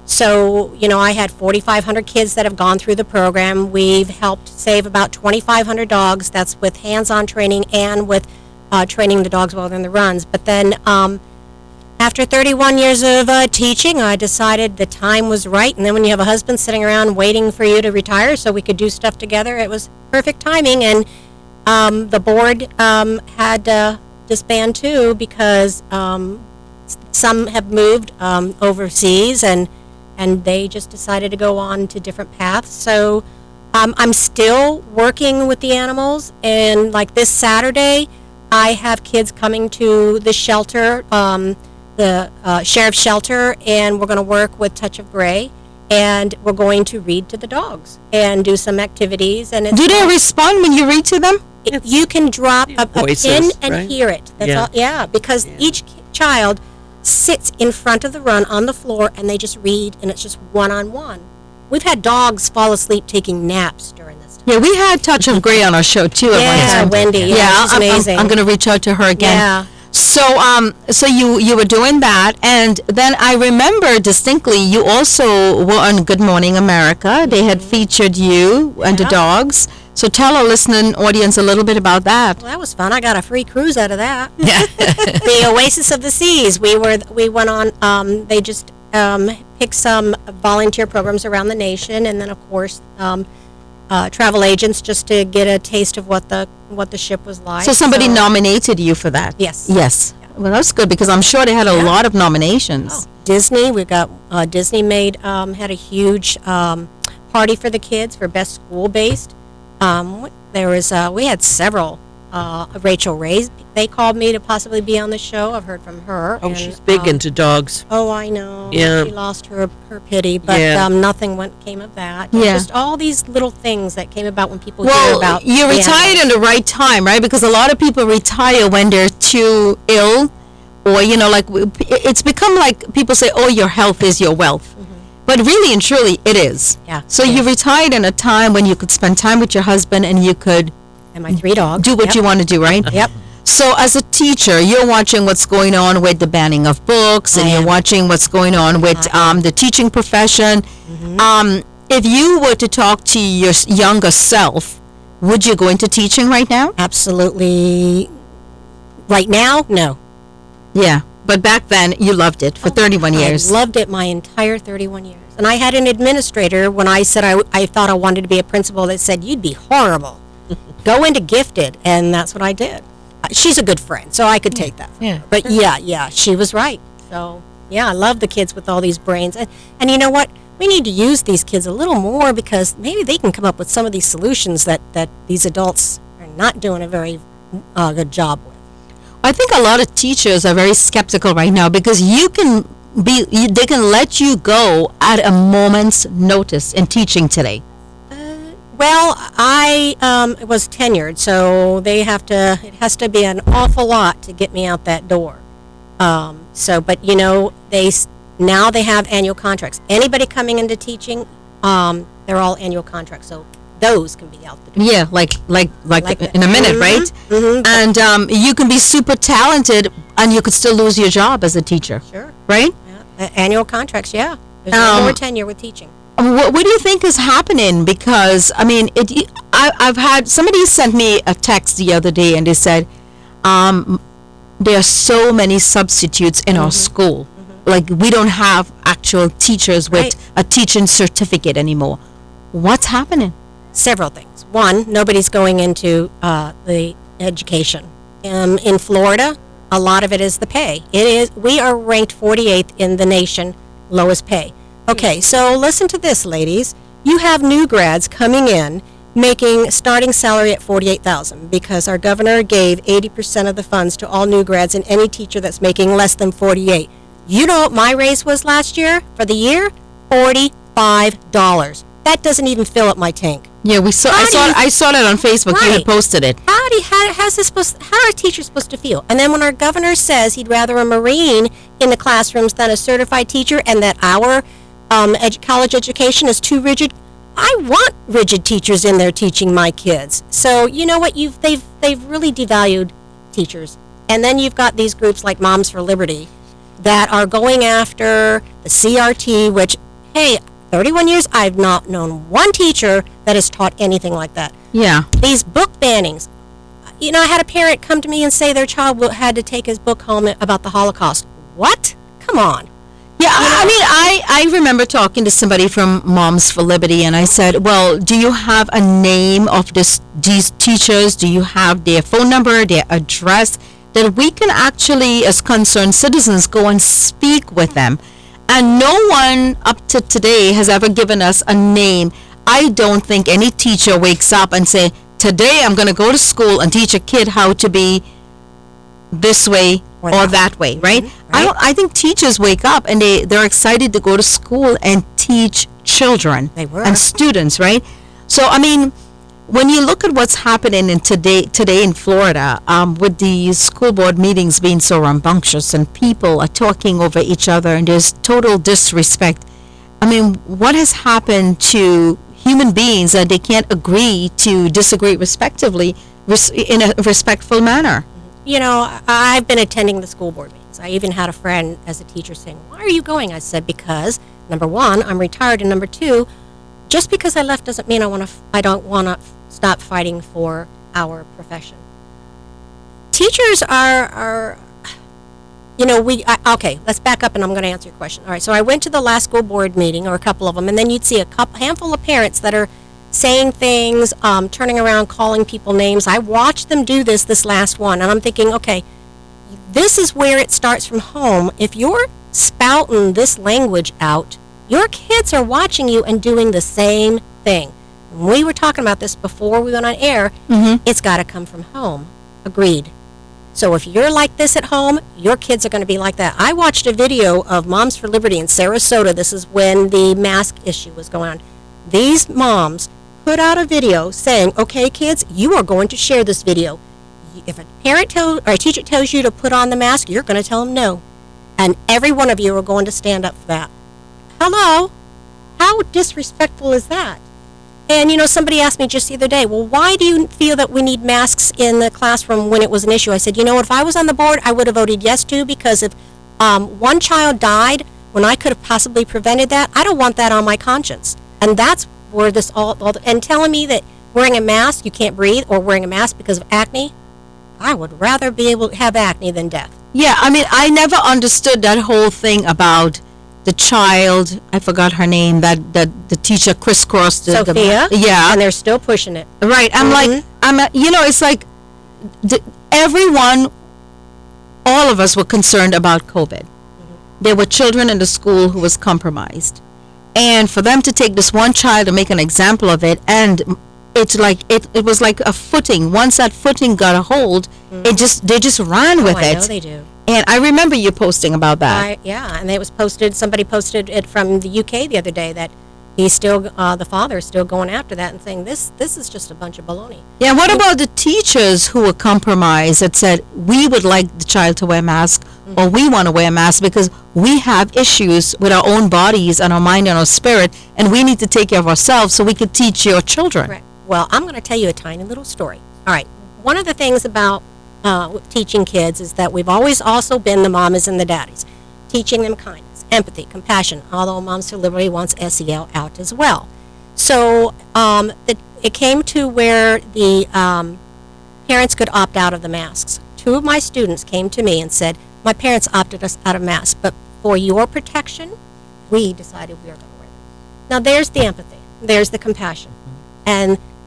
so, you know, I had forty-five hundred kids that have gone through the program. We've helped save about twenty-five hundred dogs. That's with hands-on training and with uh, training the dogs while they're in the runs. But then um, after thirty-one years of uh, teaching, I decided the time was right. And then when you have a husband sitting around waiting for you to retire so we could do stuff together, it was perfect timing. And um, the board um, had to disband too because um, s- some have moved um, overseas and and they just decided to go on to different paths. So um, I'm still working with the animals, and like this Saturday, I have kids coming to the shelter, um, the uh, sheriff's shelter, and we're going to work with Touch of Gray, and we're going to read to the dogs and do some activities. And it's Do they all- respond when you read to them? it- you can drop a, a Voices, pin and right? hear it. That's Yeah. all. Yeah, because each ki- child sits in front of the run on the floor and they just read, and it's just one on one. We've had dogs fall asleep taking naps during this time. Yeah, we had Touch of Gray on our show too at one Yeah, time. Wendy. Yeah, she's I'm, I'm- amazing. I'm, going to reach out to her again. Yeah. So, um, so you you were doing that, and then I remember distinctly you also were on Good Morning America. They had featured you and the Yeah. dogs. So tell our listening audience a little bit about that. Well, that was fun. I got a free cruise out of that. Yeah. The Oasis of the Seas. We were we went on. Um, they just um, picked some volunteer programs around the nation, and then of course um, uh, travel agents just to get a taste of what the what the ship was like. So somebody nominated you for that. Yes. Yes. Well, that's good because I'm sure they had a Yeah. lot of nominations. Disney. We got uh, Disney made um, had a huge um, party for the kids for best school based. Um, wh- there was uh, we had several. Uh, Rachel Ray, they called me to possibly be on the show. I've heard from her. Oh, and, she's big um, into dogs. Oh, I know. Yeah. She lost her her pity, but Yeah. um, nothing went came of that. Yeah. Just all these little things that came about when people hear Well, about. you the retired in animals. the right time, right? Because a lot of people retire when they're too ill, or you know, like w- it's become like people say, "Oh, your health is your wealth," but really and truly, it is. Yeah, So it you is. retired in a time when you could spend time with your husband and you could And my three dogs. do what Yep. you want to do, right? Yep. So as a teacher, you're watching what's going on with the banning of books, and I you're am. watching what's going on with I um, the teaching profession. Mm-hmm. Um, if you were to talk to your s- younger self, would you go into teaching right now? Absolutely. Right now, no. Yeah, but back then you loved it for thirty-one years. I loved it my entire thirty-one years. And I had an administrator when I said I, I thought I wanted to be a principal that said, "You'd be horrible. Go into gifted." And that's what I did. Uh, She's a good friend, so I could take that. from Yeah. her. But yeah, yeah, she was right. So yeah, I love the kids with all these brains. And, and you know what? We need to use these kids a little more because maybe they can come up with some of these solutions that, that these adults are not doing a very uh, good job with. I think a lot of teachers are very skeptical right now because you can be, you, they can let you go at a moment's notice in teaching today. Well, I um, was tenured, so they have to. It has to be an awful lot to get me out that door. Um, so, but you know, they s- now they have annual contracts. Anybody coming into teaching, um, they're all annual contracts, so those can be out the door. Yeah, like like like, Like that. in a minute, Mhm, right? mhm. And um, you can be super talented, and you could still lose your job as a teacher, Sure. right? Yeah. A- annual contracts, yeah. There's no Um, more tenure with teaching. What, what do you think is happening? Because I mean, it. I, I've had somebody sent me a text the other day, and they said, um, "There are so many substitutes in Mm-hmm. our school. Like we don't have actual teachers with Right. a teaching certificate anymore. What's happening?" Several things. One, nobody's going into uh, the education. Um, in Florida, a lot of it is the pay. It is. We are ranked forty-eighth in the nation, lowest pay. Okay, so listen to this, ladies. You have new grads coming in making starting salary at forty-eight thousand dollars because our governor gave eighty percent of the funds to all new grads and any teacher that's making less than forty-eight. You know what my raise was last year for the year? forty-five dollars. That doesn't even fill up my tank. Yeah, we saw. How I do saw. you- I saw that on Facebook. You had Right. posted it. How do you, how, how's this supposed? How are teachers supposed to feel? And then when our governor says he'd rather a Marine in the classrooms than a certified teacher, and that our um, edu- college education is too rigid, I want rigid teachers in there teaching my kids. So you know what? You've they've they've really devalued teachers. And then you've got these groups like Moms for Liberty that are going after the C R T, which, hey, thirty-one years, I've not known one teacher that has taught anything like that. Yeah. These book bannings. You know, I had a parent come to me and say their child w- had to take his book home about the Holocaust. What? Come on. Yeah, I I mean, I, I remember talking to somebody from Moms for Liberty, and I said, well, do you have a name of this, these teachers? Do you have their phone number, their address, that we can actually, as concerned citizens, go and speak with them? And no one up to today has ever given us a name. I don't think any teacher wakes up and say, today I'm going to go to school and teach a kid how to be this way Or or, that that way, right? right. I don't. I think teachers wake up and they they're excited to go to school and teach children They were. and students, right? So I mean, when you look at what's happening in today today in Florida, um, with the school board meetings being so rambunctious and people are talking over each other and there's total disrespect. I mean, what has happened to human beings that they can't agree to disagree respectively res- in a respectful manner? You know, I- I've been attending the school board meetings. I even had a friend as a teacher saying, why are you going? I said, because, number one, I'm retired, and number two, just because I left doesn't mean I want to. I don't want to stop fighting for our profession. Teachers are, are you know, we, I, okay, let's back up and I'm going to answer your question. All right, so I went to the last school board meeting, or a couple of them, and then you'd see a couple, handful of parents that are saying things, um, turning around, calling people names. I watched them do this this last one, and I'm thinking, okay, this is where it starts from home. If you're spouting this language out, your kids are watching you and doing the same thing. We were talking about this before we went on air. Mm-hmm. It's got to come from home. Agreed. So if you're like this at home, your kids are going to be like that. I watched a video of Moms for Liberty in Sarasota. This is when the mask issue was going on. These moms put out a video saying, okay, kids, you are going to share this video. If a parent tell, or a teacher tells you to put on the mask, you're going to tell them no. And every one of you are going to stand up for that. Hello? How disrespectful is that? And, you know, somebody asked me just the other day, well, why do you feel that we need masks in the classroom when it was an issue? I said, you know what, if I was on the board, I would have voted yes to, because if um, one child died when I could have possibly prevented that, I don't want that on my conscience. And that's where this all, all and telling me that wearing a mask, you can't breathe, or wearing a mask because of acne, I would rather be able to have acne than death. Yeah, I mean, I never understood that whole thing about the child. I forgot her name. That that the teacher crisscrossed the, the Sophia? yeah, And they're still pushing it. right. I'm like, Mhm. I'm, a, you know, it's like the, everyone, all of us were concerned about COVID. There were children in the school who was compromised, and for them to take this one child and make an example of it, and it's like it, it was like a footing. Once that footing got a hold, it just they just ran with oh, I it. know they do. And I remember you posting about that. I, yeah, and it was posted. Somebody posted it from the U K the other day that he's still, uh, the father is still going after that and saying this, this is just a bunch of baloney. Yeah, what about the teachers who were compromised that said, we would like the child to wear a mask, Mm-hmm. or we want to wear a mask because we have issues with our own bodies and our mind and our spirit, and we need to take care of ourselves so we could teach your children. Right. Well, I'm going to tell you a tiny little story. All right. One of the things about uh, with teaching kids is that we've always also been the mamas and the daddies, teaching them kindness, empathy, compassion, although Moms for Liberty wants S E L out as well. So um, it, it came to where the um, parents could opt out of the masks. Two of my students came to me and said, my parents opted us out of masks, but for your protection, we decided we were going to wear them. Now, there's the empathy. There's the compassion. And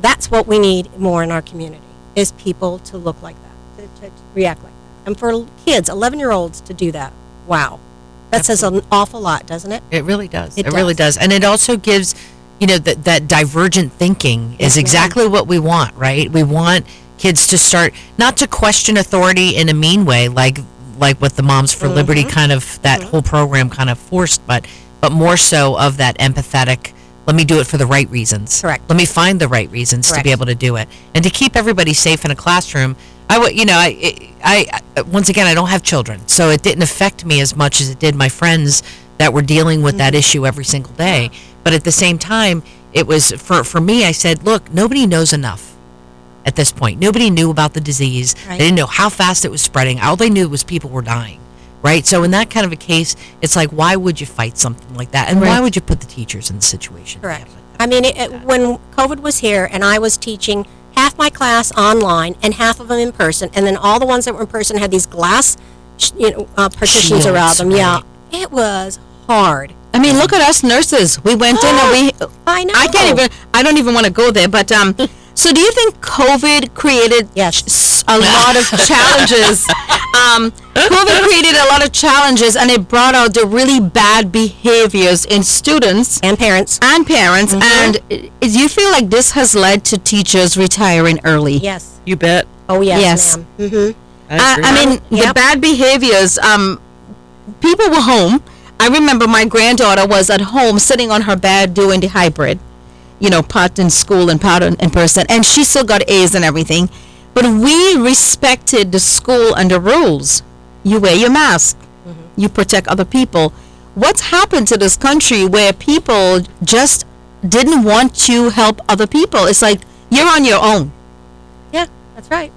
that's what we need more in our community, is people to look like that, to, to, to react like that. And for kids, eleven-year-olds to do that, wow. That says an awful lot, doesn't it? It really does. It It, really does. does. And it also gives, you know, that that divergent thinking Yes, is ma'am. exactly what we want, right? We want kids to start not to question authority in a mean way, like like what the Moms for Liberty Mm-hmm. kind of that whole program kind of forced, but but more so of that empathetic. Let me do it for the right reasons. Correct. Let me find the right reasons to Correct. be able to do it, and to keep everybody safe in a classroom. I would, you know, I, I, I, once again, I don't have children, so it didn't affect me as much as it did my friends that were dealing with that issue every single day. But at the same time, it was for for me. I said, look, nobody knows enough at this point. Nobody knew about the disease. Right. They didn't know how fast it was spreading. All they knew was people were dying, right? So in that kind of a case, it's like, why would you fight something like that, and why Right. would you put the teachers in the situation? to Correct. have like I mean, it, it, when COVID was here and I was teaching half my class online and half of them in person, and then all the ones that were in person had these glass, sh- you know, uh, partitions Shields, around them. Yeah, right. it was hard. I mean, look at us nurses. We went in and we. I know. I can't even. I don't even want to go there. But um, so do you think COVID created Yes. s- a lot of challenges? Um, COVID created a lot of challenges, and it brought out the really bad behaviors in students And parents. and parents. And i- do you feel like this has led to teachers retiring early? Yes. You bet. Oh yes, Yes. ma'am. Mm-hmm. I I, agree. I mean, the Yep. bad behaviors. Um, people were home. I remember my granddaughter was at home sitting on her bed doing the hybrid, you know, part in school and part in in person, and she still got A's and everything. But we respected the school and the rules. You wear your mask. You protect other people. What's happened to this country where people just didn't want to help other people? It's like you're on your own. Yeah, that's right.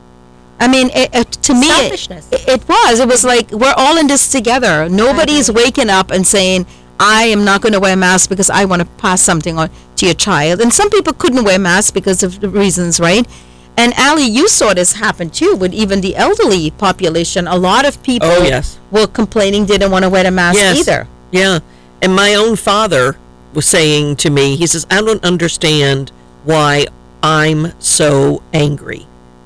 I mean, it, it, to me, it, Selfishness. it was. It was like we're all in this together. Nobody's waking up and saying, "I am not going to wear a mask because I want to pass something on to your child." And some people couldn't wear masks because of the reasons, right? And Allie, you saw this happen too with even the elderly population. A lot of people Oh, yes. were complaining, didn't want to wear a mask Yes. either. Yeah. And my own father was saying to me, he says, I don't understand why I'm so angry.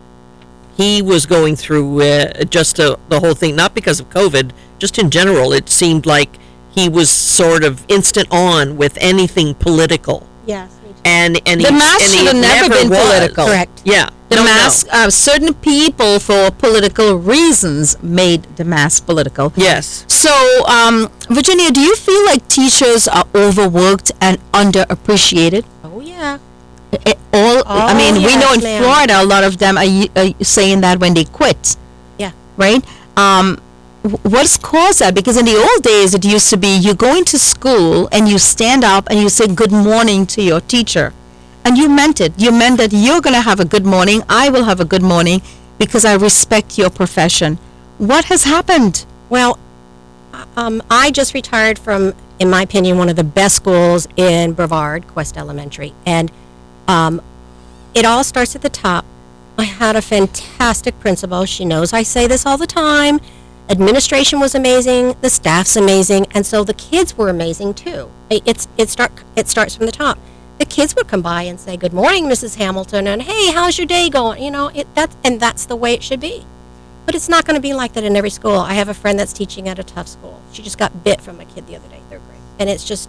He was going through uh, just uh, the whole thing, not because of COVID, just in general. It seemed like he was sort of instant on with anything political. Yes. me too. And, and The he, mask and he should have never been was. political. Correct. Yeah. The No, no. mask, uh, certain people for political reasons made the mask political. Yes. So, um, Virginia, do you feel like teachers are overworked and underappreciated? Oh yeah. It, all, I Oh, mean, we know in yes, ma'am. Florida, a lot of them are, y- are saying that when they quit, Yeah. right? Um, wh- what's caused that? Because in the old days, it used to be you go into school and you stand up and you say good morning to your teacher. And you meant it. You meant that you're going to have a good morning. I will have a good morning because I respect your profession. What has happened? Well, um, I just retired from, in my opinion, one of the best schools in Brevard, Quest Elementary, and um, it all starts at the top. I had a fantastic principal. She knows I say this all the time. Administration was amazing. The staff's amazing, and so the kids were amazing too. It- It's it start it starts from the top. The kids would come by and say, "Good morning, Missus Hamilton," and "Hey, how's your day going?" You know, it that and that's the way it should be. But it's not going to be like that in every school. I have a friend that's teaching at a tough school. She just got bit from a kid the other day, third grade, and it's just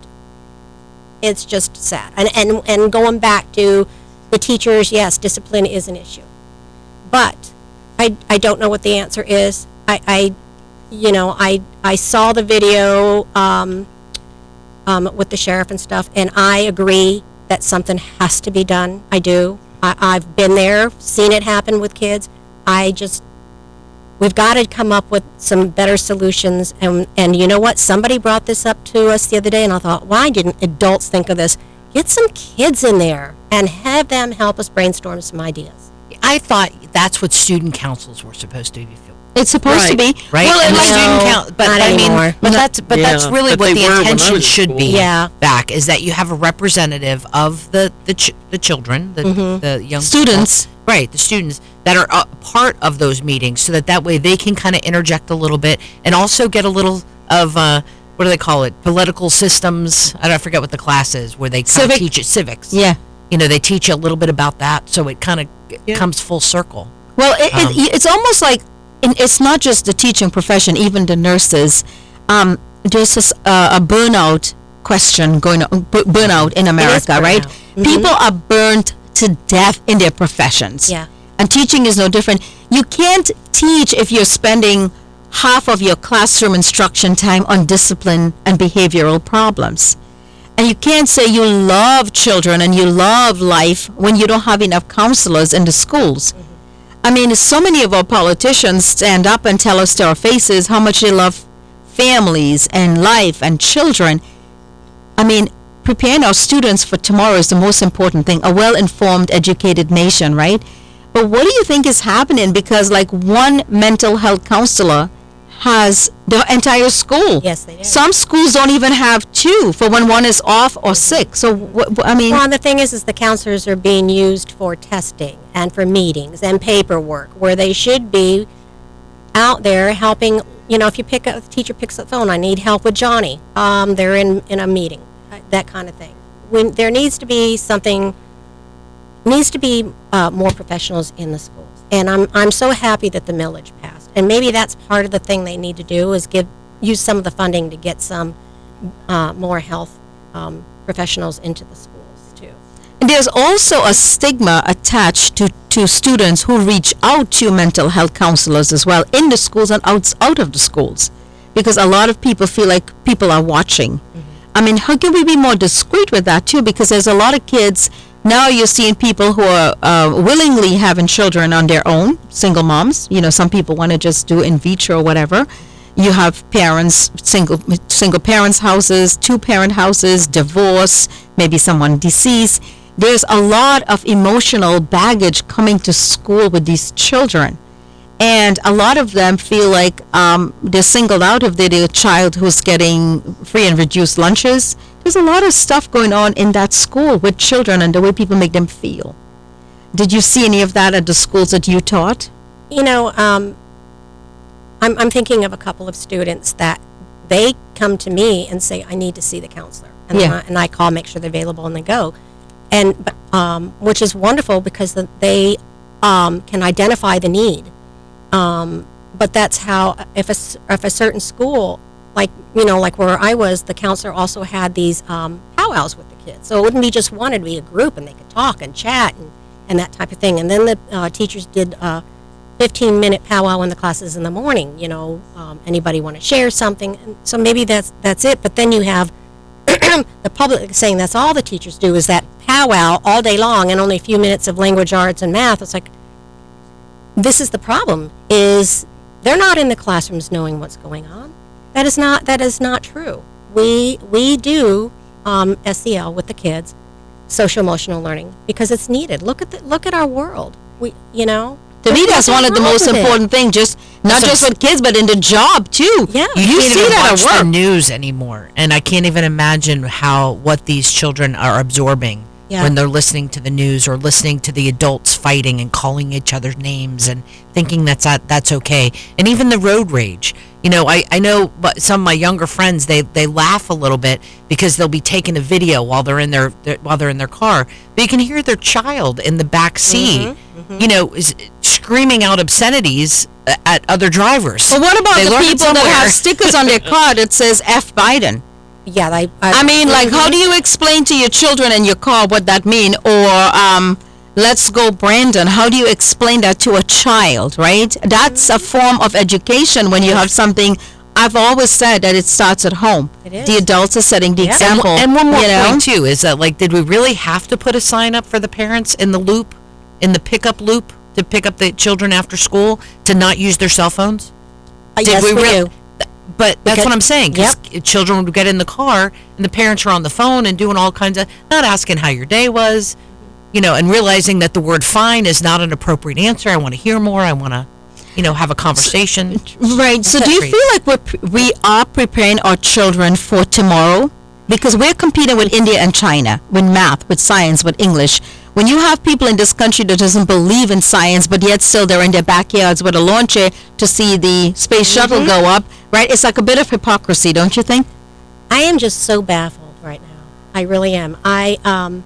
it's just sad. And and and going back to the teachers, yes, discipline is an issue, but I I don't know what the answer is. I, I you know I I saw the video um, um, with the sheriff and stuff, and I agree that something has to be done. I do. I, I've been there, seen it happen with kids. I just we've got to come up with some better solutions. And and you know what? Somebody brought this up to us the other day, and I thought, why didn't adults think of this? Get some kids in there and have them help us brainstorm some ideas. I thought that's what student councils were supposed to do. It's supposed to Right. be. Right? Well, and it the like, student No, count, but not I anymore. mean, but that's but that's Yeah, really but what they the were when I intention was in should school. be. Yeah. Back is that you have a representative of the the ch- the children, the the young Students. people, right? The students that are a part of those meetings, so that that way they can kind of interject a little bit and also get a little of uh, what do they call it? Political systems. I don't I forget what the class is where they kind of Civic. teach it civics. yeah. you know, they teach you a little bit about that, so it kind of comes full circle. Well, it, Um, it, it's almost like and it's not just the teaching profession, even the nurses. Um, there's this, uh, a burnout question going on, bu- burnout in America, right? burnout. Mhm. People are burnt to death in their professions. Yeah. And teaching is no different. You can't teach if you're spending half of your classroom instruction time on discipline and behavioral problems. And you can't say you love children and you love life when you don't have enough counselors in the schools. I mean, so many of our politicians stand up and tell us to our faces how much they love families and life and children. I mean, preparing our students for tomorrow is the most important thing. A well-informed, educated nation, right? But what do you think is happening? Because like one mental health counselor has the entire school. Yes, they do. Some schools don't even have two for when one is off or sick. So, wh- wh- I mean, Well, and the thing is, is the counselors are being used for testing and for meetings and paperwork, where they should be out there helping. You know, if you pick up, the teacher picks up the phone, I need help with Johnny. Um, they're in in a meeting, uh, that kind of thing. When there needs to be something, needs to be uh, more professionals in the schools. And I'm I'm so happy that the millage passed. And maybe that's part of the thing they need to do is give use some of the funding to get some uh, more health um, professionals into the schools too. And there's also a stigma attached to, to students who reach out to mental health counselors as well in the schools and out, out of the schools, because a lot of people feel like people are watching. I mean, how can we be more discreet with that too? Because there's a lot of kids, now you're seeing people who are uh, willingly having children on their own, single moms. You know, some people want to just do in vitro or whatever. You have parents, single single parents' houses, two parent houses, divorce, maybe someone deceased. There's a lot of emotional baggage coming to school with these children. And a lot of them feel like um, they're singled out if they're a child who's getting free and reduced lunches. There's a lot of stuff going on in that school with children and the way people make them feel. Did you see any of that at the schools that you taught? You know, um, I'm, I'm thinking of a couple of students that they come to me and say, I need to see the counselor. And, Yeah. then I, and I call, make sure they're available, and they go. And, but, um, which is wonderful because the, they um, can identify the need. Um, but that's how, if a, s- if a certain school, like, you know, like where I was, the counselor also had these um, powwows with the kids. So it wouldn't be just one, it'd be a group, and they could talk and chat and, and that type of thing. And then the uh, teachers did a fifteen-minute powwow in the classes in the morning, you know, um, anybody want to share something. And so maybe that's, that's it. But then you have the public saying that's all the teachers do is that powwow all day long and only a few minutes of language arts and math. It's like, this is the problem, is they're not in the classrooms knowing what's going on. That is not that is not true. We we do um, S E L with the kids, social emotional learning, because it's needed. Look at the, look at our world. We you know. To me, that's one of the most important things, just not So- just with kids, but in the job too. Yeah. You, You can't see even that watch at work. the news anymore, and I can't even imagine how what these children are absorbing Yeah. when they're listening to the news or listening to the adults fighting and calling each other's names and thinking that's that, that's okay. And even the road rage. You know, I, I know but some of my younger friends, they, they laugh a little bit because they'll be taking a video while they're in their, their while they're in their car. But you can hear their child in the back seat, you know, is screaming out obscenities at other drivers. But what about They the learned it people that somewhere. have stickers on their car that says F Biden? Yeah, I, I mean, like, how do you explain to your children in your car what that mean? Or, um, let's go, Brandon. How do you explain that to a child, right? That's a form of education when you have something. I've always said that it starts at home. It is. The adults are setting the Yeah. And, example. and one more you know? point too is that, like, did we really have to put a sign up for the parents in the loop, in the pickup loop, to pick up the children after school to not use their cell phones? Uh, Did yes, we we rea- do. But that's Because- what I'm saying. 'Cause children would get in the car and the parents are on the phone and doing all kinds of, not asking how your day was, you know, and realizing that the word fine is not an appropriate answer. I want to hear more. I want to, you know, have a conversation. Right. So do you Great. feel like we're, pre- we are preparing our children for tomorrow? Because we're competing with India and China, with math, with science, with English. When you have people in this country that doesn't believe in science, but yet still they're in their backyards with a launcher to see the space shuttle go up, right? It's like a bit of hypocrisy, don't you think? I am just so baffled right now. I really am. I um,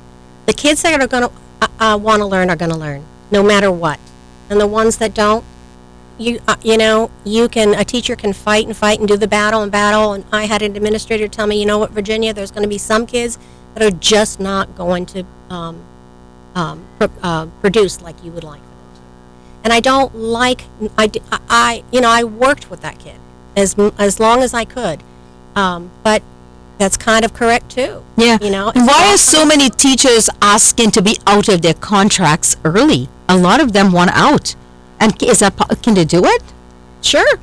the kids that are going to uh, uh, want to learn are going to learn, no matter what. And the ones that don't, you uh, you know, you can, a teacher can fight and fight and do the battle and battle. And I had an administrator tell me, you know what, Virginia, there's going to be some kids that are just not going to um, um, pr- uh, produce like you would like for them to. And I don't like, I, I, you know, I worked with that kid as as long as I could. Um, but that's kind of correct too. Yeah. You know, and why are so many teachers asking to be out of their contracts early? A lot of them want out. And is that, po- can they do it? Sure.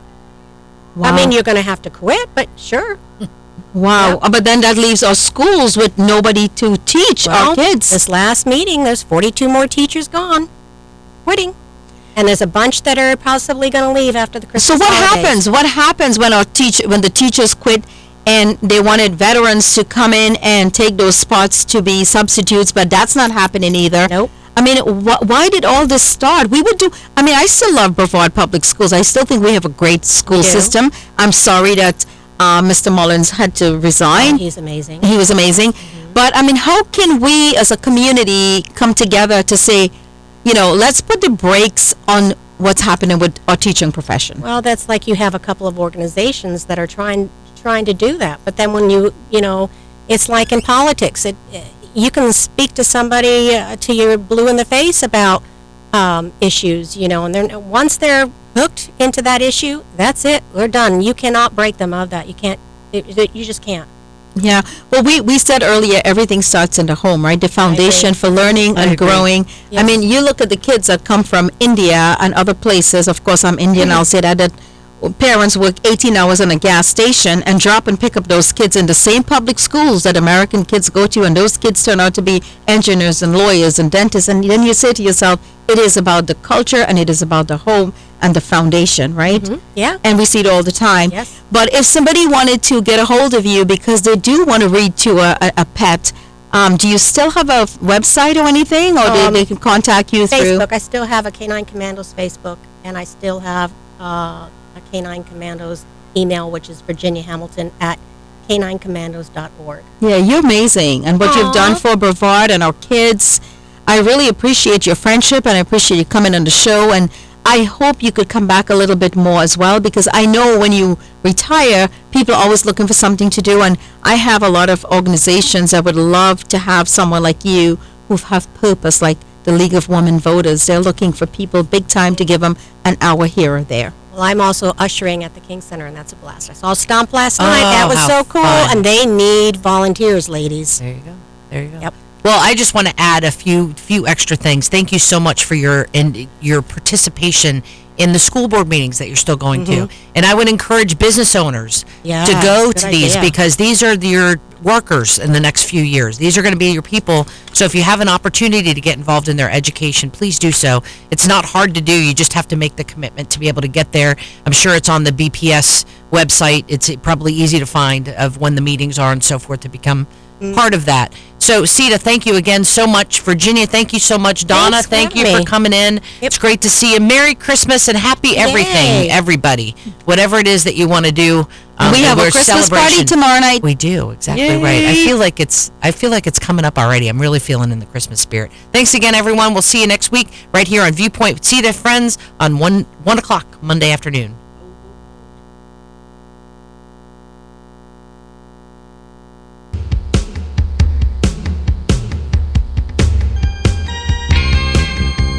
Wow. I mean, you're going to have to quit, but sure. Wow. Yeah. Uh, But then that leaves our schools with nobody to teach Well, our kids. This last meeting, there's forty-two more teachers gone, quitting. And there's a bunch that are possibly going to leave after the Christmas So what holidays. happens? What happens when our teach when the teachers quit and they wanted veterans to come in and take those spots to be substitutes, but that's not happening either. Nope. I mean, wh- why did all this start? We would do. I mean, I still love Brevard Public Schools. I still think we have a great school We do. system. I'm sorry that uh, Mister Mullins had to resign. Oh, he's amazing. He was amazing. But I mean, how can we as a community come together to say, you know, let's put the brakes on what's happening with our teaching profession? Well, that's like you have a couple of organizations that are trying trying to do that. But then when you, you know, it's like in politics. It, you can speak to somebody uh, to your blue in the face about um, issues, you know, and they're, once they're hooked into that issue, that's it. We're done. You cannot break them of that. You can't. It, it, you just can't. Yeah. Well, we, we said earlier, everything starts in the home, right? The foundation for learning I and agree. growing. I Yes. mean, you look at the kids that come from India and other places. Of course, I'm Indian. I'll say that, that parents work eighteen hours in a gas station and drop and pick up those kids in the same public schools that American kids go to. And those kids turn out to be engineers and lawyers and dentists. And then you say to yourself, it is about the culture and it is about the home and the foundation, right? Yeah. And we see it all the time. Yes. But if somebody wanted to get a hold of you because they do want to read to a, a, a pet, um, do you still have a website or anything, or Um, they, they can contact you through? Facebook. I still have a Canine Commandos Facebook, and I still have uh, a Canine Commandos email, which is Virginia Hamilton at canine commandos dot org. Yeah, you're amazing, and what you've done Aw. for Brevard and our kids. I really appreciate your friendship, and I appreciate you coming on the show. And I hope you could come back a little bit more as well, because I know when you retire, people are always looking for something to do. And I have a lot of organizations that would love to have someone like you who have purpose, like the League of Women Voters. They're looking for people big time to give them an hour here or there. Well, I'm also ushering at the King Center, and that's a blast. I saw Stomp last night. Oh, That was how so cool. fun. And they need volunteers, ladies. There you go. There you go. Yep. Well, I just want to add a few few extra things. Thank you so much for your in, your participation in the school board meetings that you're still going to. And I would encourage business owners Yeah, to go good to these idea. because these are your workers in the next few years. These are going to be your people. So if you have an opportunity to get involved in their education, please do so. It's not hard to do. You just have to make the commitment to be able to get there. I'm sure it's on the B P S website. It's probably easy to find of when the meetings are and so forth to become part of that. So, Sita, thank you again so much. Virginia, thank you so much. Donna, Thanks for thank you having for me. coming in. Yep. It's great to see you. Merry Christmas and happy everything, Yay. everybody. Whatever it is that you want to do. um, we and have a we're Christmas party celebration- tomorrow night. We do, exactly right. I feel like it's I feel like it's coming up already. I'm really feeling in the Christmas spirit. Thanks again, everyone. We'll see you next week right here on Viewpoint with Sita Friends on one one o'clock Monday afternoon.